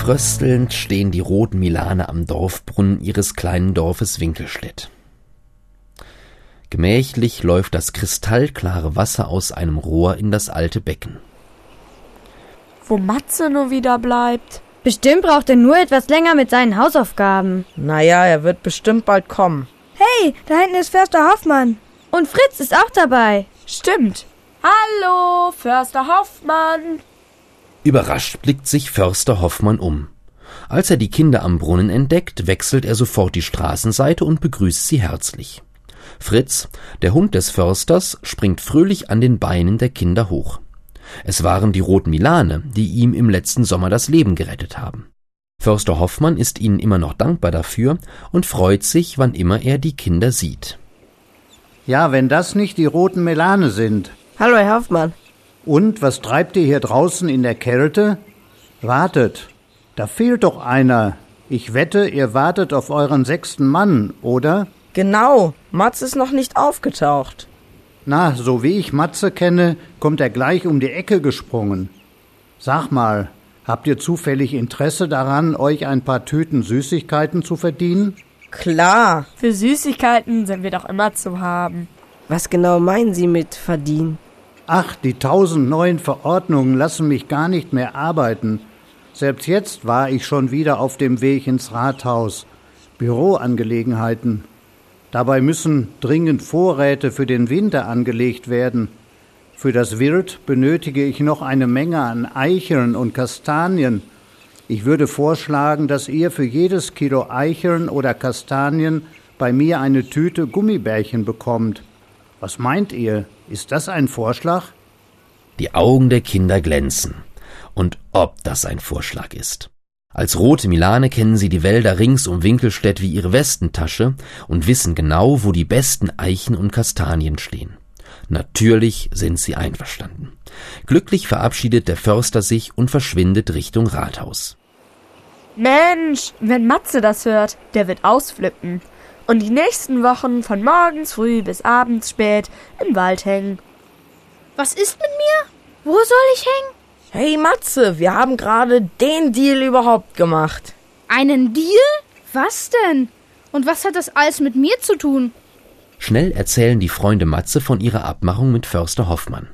Fröstelnd stehen die roten Milane am Dorfbrunnen ihres kleinen Dorfes Winkelstedt. Gemächlich läuft das kristallklare Wasser aus einem Rohr in das alte Becken. Wo Matze nur wieder bleibt. Bestimmt braucht er nur etwas länger mit seinen Hausaufgaben. Naja, er wird bestimmt bald kommen. Hey, da hinten ist Förster Hoffmann. Und Fritz ist auch dabei. Stimmt. Hallo, Förster Hoffmann. Überrascht blickt sich Förster Hoffmann um. Als er die Kinder am Brunnen entdeckt, wechselt er sofort die Straßenseite und begrüßt sie herzlich. Fritz, der Hund des Försters, springt fröhlich an den Beinen der Kinder hoch. Es waren die roten Milane, die ihm im letzten Sommer das Leben gerettet haben. Förster Hoffmann ist ihnen immer noch dankbar dafür und freut sich, wann immer er die Kinder sieht. Ja, wenn das nicht die roten Milane sind. Hallo, Herr Hoffmann. Und, was treibt ihr hier draußen in der Kälte? Wartet, da fehlt doch einer. Ich wette, ihr wartet auf euren 6. Mann, oder? Genau, Matze ist noch nicht aufgetaucht. Na, so wie ich Matze kenne, kommt er gleich um die Ecke gesprungen. Sag mal, habt ihr zufällig Interesse daran, euch ein paar Tüten Süßigkeiten zu verdienen? Klar. Für Süßigkeiten sind wir doch immer zu haben. Was genau meinen Sie mit verdienen? Ach, die 1000 neuen Verordnungen lassen mich gar nicht mehr arbeiten. Selbst jetzt war ich schon wieder auf dem Weg ins Rathaus. Büroangelegenheiten. Dabei müssen dringend Vorräte für den Winter angelegt werden. Für das Wild benötige ich noch eine Menge an Eicheln und Kastanien. Ich würde vorschlagen, dass ihr für jedes Kilo Eicheln oder Kastanien bei mir eine Tüte Gummibärchen bekommt. Was meint ihr? Ist das ein Vorschlag? Die Augen der Kinder glänzen. Und ob das ein Vorschlag ist. Als rote Milane kennen sie die Wälder rings um Winkelstedt wie ihre Westentasche und wissen genau, wo die besten Eichen und Kastanien stehen. Natürlich sind sie einverstanden. Glücklich verabschiedet der Förster sich und verschwindet Richtung Rathaus. Mensch, wenn Matze das hört, der wird ausflippen. Und die nächsten Wochen von morgens früh bis abends spät im Wald hängen. Was ist mit mir? Wo soll ich hängen? Hey Matze, wir haben gerade den Deal überhaupt gemacht. Einen Deal? Was denn? Und was hat das alles mit mir zu tun? Schnell erzählen die Freunde Matze von ihrer Abmachung mit Förster Hoffmann.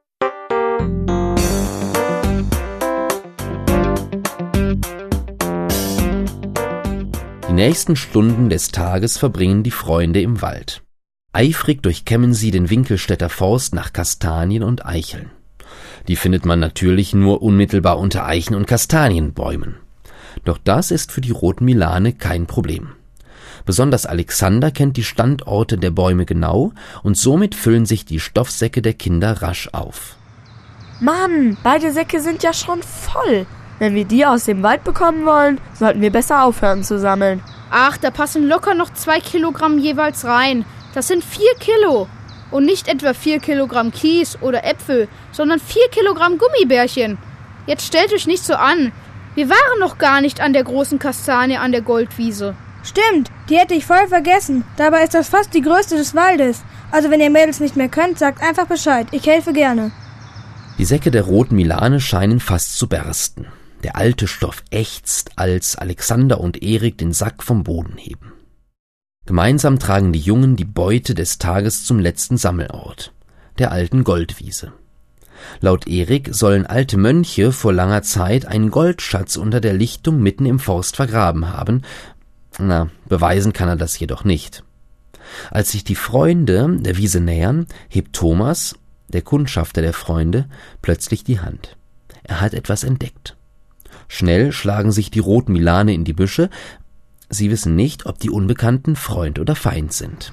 Die nächsten Stunden des Tages verbringen die Freunde im Wald. Eifrig durchkämmen sie den Winkelstädter Forst nach Kastanien und Eicheln. Die findet man natürlich nur unmittelbar unter Eichen- und Kastanienbäumen. Doch das ist für die roten Milane kein Problem. Besonders Alexander kennt die Standorte der Bäume genau und somit füllen sich die Stoffsäcke der Kinder rasch auf. Mann, beide Säcke sind ja schon voll. Wenn wir die aus dem Wald bekommen wollen, sollten wir besser aufhören zu sammeln. Ach, da passen locker noch 2 Kilogramm jeweils rein. Das sind 4 Kilo. Und nicht etwa 4 Kilogramm Kies oder Äpfel, sondern 4 Kilogramm Gummibärchen. Jetzt stellt euch nicht so an. Wir waren noch gar nicht an der großen Kastanie an der Goldwiese. Stimmt, die hätte ich voll vergessen. Dabei ist das fast die größte des Waldes. Also wenn ihr Mädels nicht mehr könnt, sagt einfach Bescheid. Ich helfe gerne. Die Säcke der roten Milane scheinen fast zu bersten. Der alte Stoff ächzt, als Alexander und Erik den Sack vom Boden heben. Gemeinsam tragen die Jungen die Beute des Tages zum letzten Sammelort, der alten Goldwiese. Laut Erik sollen alte Mönche vor langer Zeit einen Goldschatz unter der Lichtung mitten im Forst vergraben haben. Beweisen kann er das jedoch nicht. Als sich die Freunde der Wiese nähern, hebt Thomas, der Kundschafter der Freunde, plötzlich die Hand. Er hat etwas entdeckt. Schnell schlagen sich die roten Milane in die Büsche. Sie wissen nicht, ob die Unbekannten Freund oder Feind sind.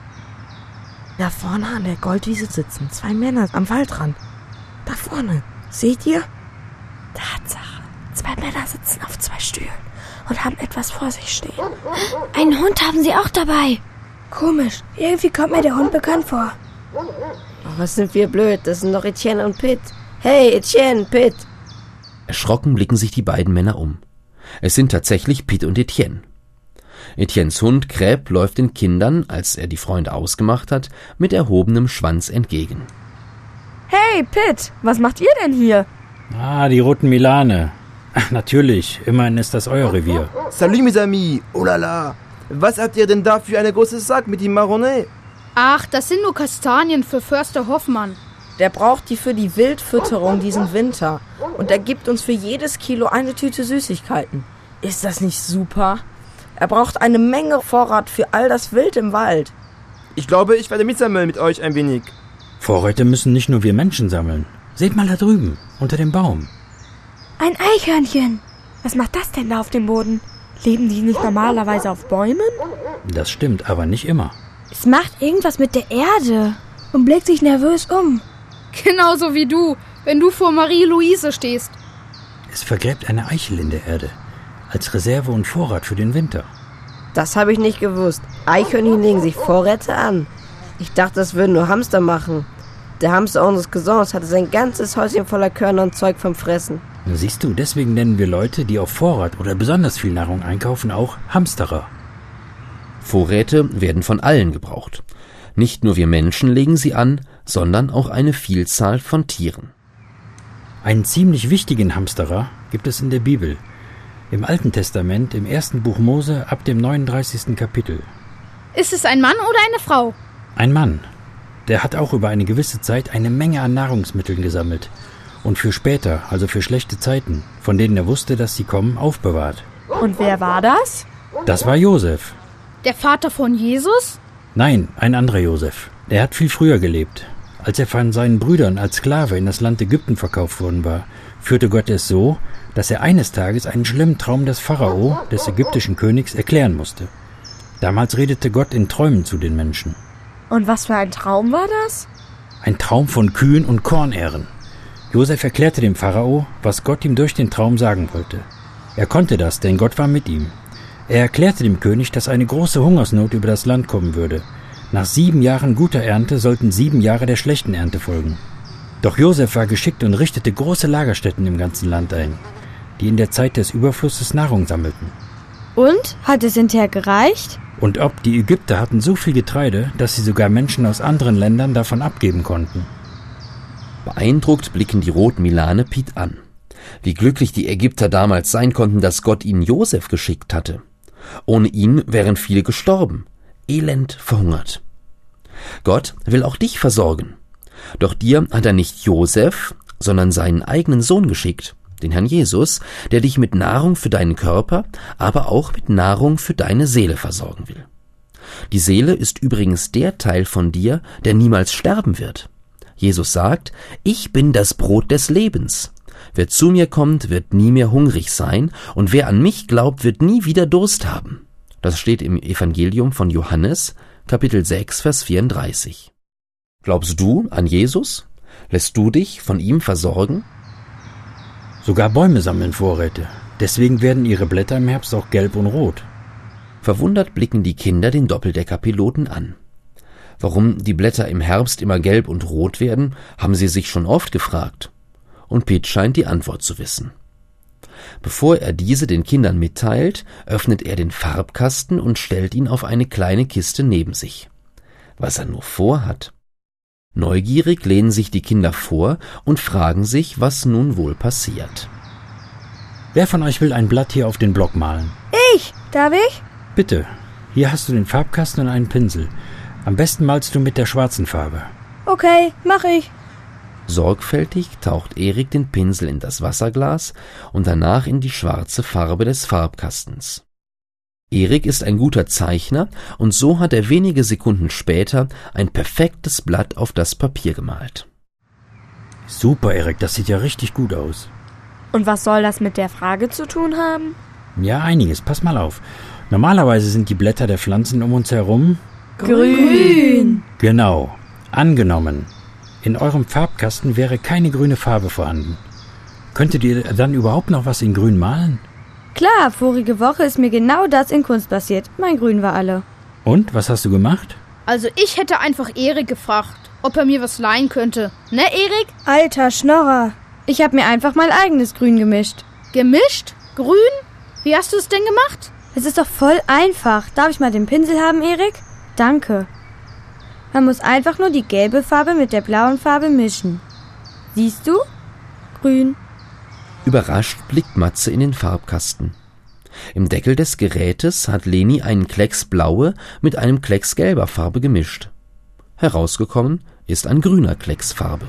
Da vorne an der Goldwiese sitzen 2 Männer am Waldrand. Da vorne, seht ihr? Tatsache, 2 Männer sitzen auf 2 Stühlen und haben etwas vor sich stehen. Einen Hund haben sie auch dabei. Komisch, irgendwie kommt mir der Hund bekannt vor. Oh, was sind wir blöd, das sind doch Etienne und Pitt. Hey, Etienne, Pitt. Erschrocken blicken sich die beiden Männer um. Es sind tatsächlich Pitt und Etienne. Etiennes Hund Crêpe läuft den Kindern, als er die Freunde ausgemacht hat, mit erhobenem Schwanz entgegen. Hey, Pitt, was macht ihr denn hier? Die roten Milane. Ach, natürlich, immerhin ist das euer Revier. Salut mes amis, oh la la. Was habt ihr denn da für eine große Sack mit dem Marronnet? Ach, das sind nur Kastanien für Förster Hoffmann. Der braucht die für die Wildfütterung diesen Winter. Und er gibt uns für jedes Kilo eine Tüte Süßigkeiten. Ist das nicht super? Er braucht eine Menge Vorrat für all das Wild im Wald. Ich glaube, ich werde mitsammeln mit euch ein wenig. Vorräte müssen nicht nur wir Menschen sammeln. Seht mal da drüben, unter dem Baum. Ein Eichhörnchen. Was macht das denn da auf dem Boden? Leben die nicht normalerweise auf Bäumen? Das stimmt, aber nicht immer. Es macht irgendwas mit der Erde. Und blickt sich nervös um. Genauso wie du, wenn du vor Marie-Louise stehst. Es vergräbt eine Eichel in der Erde. Als Reserve und Vorrat für den Winter. Das habe ich nicht gewusst. Eichhörnchen legen sich Vorräte an. Ich dachte, das würden nur Hamster machen. Der Hamster unseres Cousins hatte sein ganzes Häuschen voller Körner und Zeug vom Fressen. Siehst du, deswegen nennen wir Leute, die auf Vorrat oder besonders viel Nahrung einkaufen, auch Hamsterer. Vorräte werden von allen gebraucht. Nicht nur wir Menschen legen sie an, sondern auch eine Vielzahl von Tieren. Einen ziemlich wichtigen Hamsterer gibt es in der Bibel. Im Alten Testament, im 1. Buch Mose, ab dem 39. Kapitel. Ist es ein Mann oder eine Frau? Ein Mann. Der hat auch über eine gewisse Zeit eine Menge an Nahrungsmitteln gesammelt. Und für später, also für schlechte Zeiten, von denen er wusste, dass sie kommen, aufbewahrt. Und wer war das? Das war Josef. Der Vater von Jesus? Nein, ein anderer Josef. Der hat viel früher gelebt. Als er von seinen Brüdern als Sklave in das Land Ägypten verkauft worden war, führte Gott es so, dass er eines Tages einen schlimmen Traum des Pharao, des ägyptischen Königs, erklären musste. Damals redete Gott in Träumen zu den Menschen. Und was für ein Traum war das? Ein Traum von Kühen und Kornähren. Josef erklärte dem Pharao, was Gott ihm durch den Traum sagen wollte. Er konnte das, denn Gott war mit ihm. Er erklärte dem König, dass eine große Hungersnot über das Land kommen würde. Nach 7 Jahren guter Ernte sollten 7 Jahre der schlechten Ernte folgen. Doch Josef war geschickt und richtete große Lagerstätten im ganzen Land ein, die in der Zeit des Überflusses Nahrung sammelten. Und? Hat es hinterher gereicht? Und ob die Ägypter hatten so viel Getreide, dass sie sogar Menschen aus anderen Ländern davon abgeben konnten. Beeindruckt blicken die Rotmilane Piet an. Wie glücklich die Ägypter damals sein konnten, dass Gott ihnen Josef geschickt hatte. Ohne ihn wären viele gestorben, elend verhungert. Gott will auch dich versorgen. Doch dir hat er nicht Josef, sondern seinen eigenen Sohn geschickt, den Herrn Jesus, der dich mit Nahrung für deinen Körper, aber auch mit Nahrung für deine Seele versorgen will. Die Seele ist übrigens der Teil von dir, der niemals sterben wird. Jesus sagt, ich bin das Brot des Lebens. Wer zu mir kommt, wird nie mehr hungrig sein, und wer an mich glaubt, wird nie wieder Durst haben. Das steht im Evangelium von Johannes, Kapitel 6, Vers 34. Glaubst du an Jesus? Lässt du dich von ihm versorgen? Sogar Bäume sammeln Vorräte. Deswegen werden ihre Blätter im Herbst auch gelb und rot. Verwundert blicken die Kinder den Doppeldeckerpiloten an. Warum die Blätter im Herbst immer gelb und rot werden, haben sie sich schon oft gefragt. Und Piet scheint die Antwort zu wissen. Bevor er diese den Kindern mitteilt, öffnet er den Farbkasten und stellt ihn auf eine kleine Kiste neben sich. Was er nur vorhat. Neugierig lehnen sich die Kinder vor und fragen sich, was nun wohl passiert. Wer von euch will ein Blatt hier auf den Block malen? Ich! Darf ich? Bitte. Hier hast du den Farbkasten und einen Pinsel. Am besten malst du mit der schwarzen Farbe. Okay, mach ich. Sorgfältig taucht Erik den Pinsel in das Wasserglas und danach in die schwarze Farbe des Farbkastens. Erik ist ein guter Zeichner und so hat er wenige Sekunden später ein perfektes Blatt auf das Papier gemalt. Super, Erik, das sieht ja richtig gut aus. Und was soll das mit der Frage zu tun haben? Ja, einiges. Pass mal auf. Normalerweise sind die Blätter der Pflanzen um uns herum Grün. Genau. Angenommen, in eurem Farbkasten wäre keine grüne Farbe vorhanden. Könntet ihr dann überhaupt noch was in Grün malen? Klar, vorige Woche ist mir genau das in Kunst passiert. Mein Grün war alle. Und, was hast du gemacht? Also ich hätte einfach Erik gefragt, ob er mir was leihen könnte. Ne, Erik? Alter Schnorrer. Ich habe mir einfach mein eigenes Grün gemischt. Gemischt? Grün? Wie hast du es denn gemacht? Es ist doch voll einfach. Darf ich mal den Pinsel haben, Erik? Danke. Man muss einfach nur die gelbe Farbe mit der blauen Farbe mischen. Siehst du? Grün. Überrascht blickt Matze in den Farbkasten. Im Deckel des Gerätes hat Leni einen Klecks blaue mit einem Klecks gelber Farbe gemischt. Herausgekommen ist ein grüner Klecks Farbe.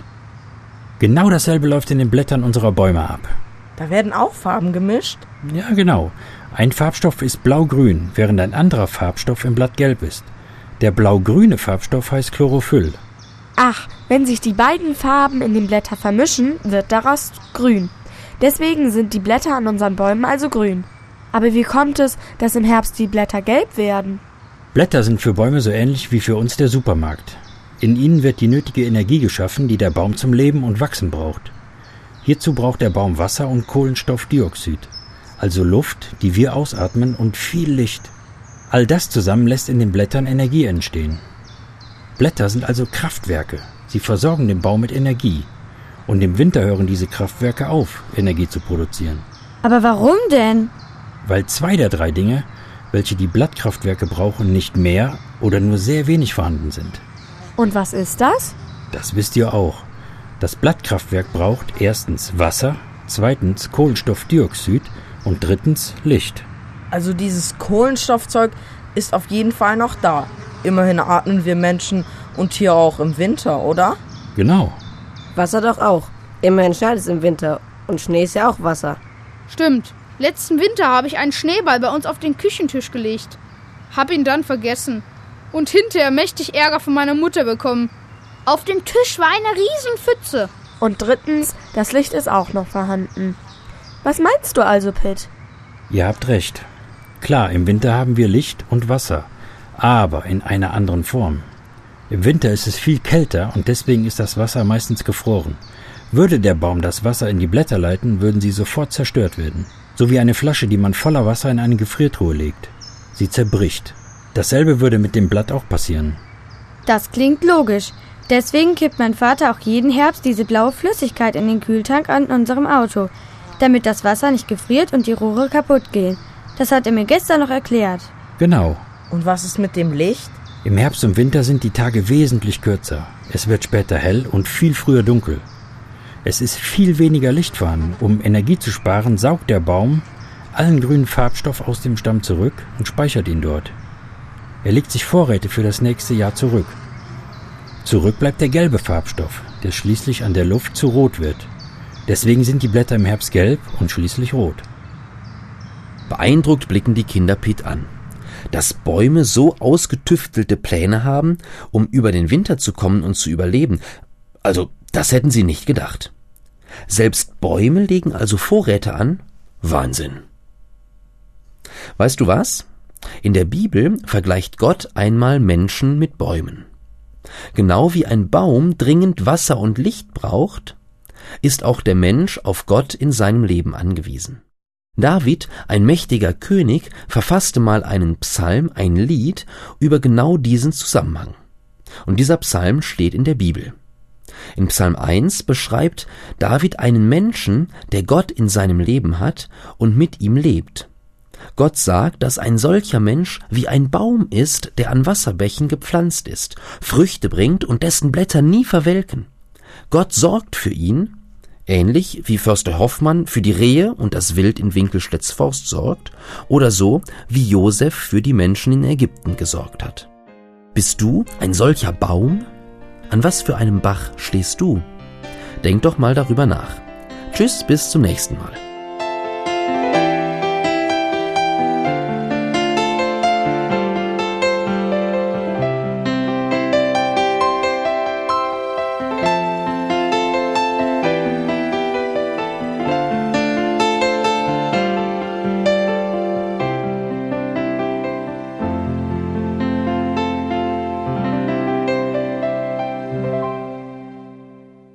Genau dasselbe läuft in den Blättern unserer Bäume ab. Da werden auch Farben gemischt? Ja, genau. Ein Farbstoff ist blau-grün, während ein anderer Farbstoff im Blatt gelb ist. Der blau-grüne Farbstoff heißt Chlorophyll. Ach, wenn sich die beiden Farben in den Blättern vermischen, wird daraus grün. Deswegen sind die Blätter an unseren Bäumen also grün. Aber wie kommt es, dass im Herbst die Blätter gelb werden? Blätter sind für Bäume so ähnlich wie für uns der Supermarkt. In ihnen wird die nötige Energie geschaffen, die der Baum zum Leben und Wachsen braucht. Hierzu braucht der Baum Wasser und Kohlenstoffdioxid, also Luft, die wir ausatmen, und viel Licht. All das zusammen lässt in den Blättern Energie entstehen. Blätter sind also Kraftwerke. Sie versorgen den Baum mit Energie. Und im Winter hören diese Kraftwerke auf, Energie zu produzieren. Aber warum denn? Weil 2 der 3 Dinge, welche die Blattkraftwerke brauchen, nicht mehr oder nur sehr wenig vorhanden sind. Und was ist das? Das wisst ihr auch. Das Blattkraftwerk braucht erstens Wasser, zweitens Kohlenstoffdioxid und drittens Licht. Also dieses Kohlenstoffzeug ist auf jeden Fall noch da. Immerhin atmen wir Menschen und Tiere auch im Winter, oder? Genau. Wasser doch auch. Immerhin schneit es im Winter. Und Schnee ist ja auch Wasser. Stimmt. Letzten Winter habe ich einen Schneeball bei uns auf den Küchentisch gelegt. Hab ihn dann vergessen. Und hinterher mächtig Ärger von meiner Mutter bekommen. Auf dem Tisch war eine Riesenpfütze. Und drittens, das Licht ist auch noch vorhanden. Was meinst du also, Pitt? Ihr habt recht. Klar, im Winter haben wir Licht und Wasser, aber in einer anderen Form. Im Winter ist es viel kälter und deswegen ist das Wasser meistens gefroren. Würde der Baum das Wasser in die Blätter leiten, würden sie sofort zerstört werden. So wie eine Flasche, die man voller Wasser in eine Gefriertruhe legt. Sie zerbricht. Dasselbe würde mit dem Blatt auch passieren. Das klingt logisch. Deswegen kippt mein Vater auch jeden Herbst diese blaue Flüssigkeit in den Kühltank an unserem Auto, damit das Wasser nicht gefriert und die Rohre kaputt gehen. Das hat er mir gestern noch erklärt. Genau. Und was ist mit dem Licht? Im Herbst und Winter sind die Tage wesentlich kürzer. Es wird später hell und viel früher dunkel. Es ist viel weniger Licht vorhanden. Um Energie zu sparen, saugt der Baum allen grünen Farbstoff aus dem Stamm zurück und speichert ihn dort. Er legt sich Vorräte für das nächste Jahr zurück. Zurück bleibt der gelbe Farbstoff, der schließlich an der Luft zu rot wird. Deswegen sind die Blätter im Herbst gelb und schließlich rot. Beeindruckt blicken die Kinder Pitt an. Dass Bäume so ausgetüftelte Pläne haben, um über den Winter zu kommen und zu überleben, also das hätten sie nicht gedacht. Selbst Bäume legen also Vorräte an? Wahnsinn. Weißt du was? In der Bibel vergleicht Gott einmal Menschen mit Bäumen. Genau wie ein Baum dringend Wasser und Licht braucht, ist auch der Mensch auf Gott in seinem Leben angewiesen. David, ein mächtiger König, verfasste mal einen Psalm, ein Lied, über genau diesen Zusammenhang. Und dieser Psalm steht in der Bibel. In Psalm 1 beschreibt David einen Menschen, der Gott in seinem Leben hat und mit ihm lebt. Gott sagt, dass ein solcher Mensch wie ein Baum ist, der an Wasserbächen gepflanzt ist, Früchte bringt und dessen Blätter nie verwelken. Gott sorgt für ihn, ähnlich wie Förster Hoffmann für die Rehe und das Wild in Winkelstedts Forst sorgt, oder so wie Josef für die Menschen in Ägypten gesorgt hat. Bist du ein solcher Baum? An was für einem Bach stehst du? Denk doch mal darüber nach. Tschüss, bis zum nächsten Mal.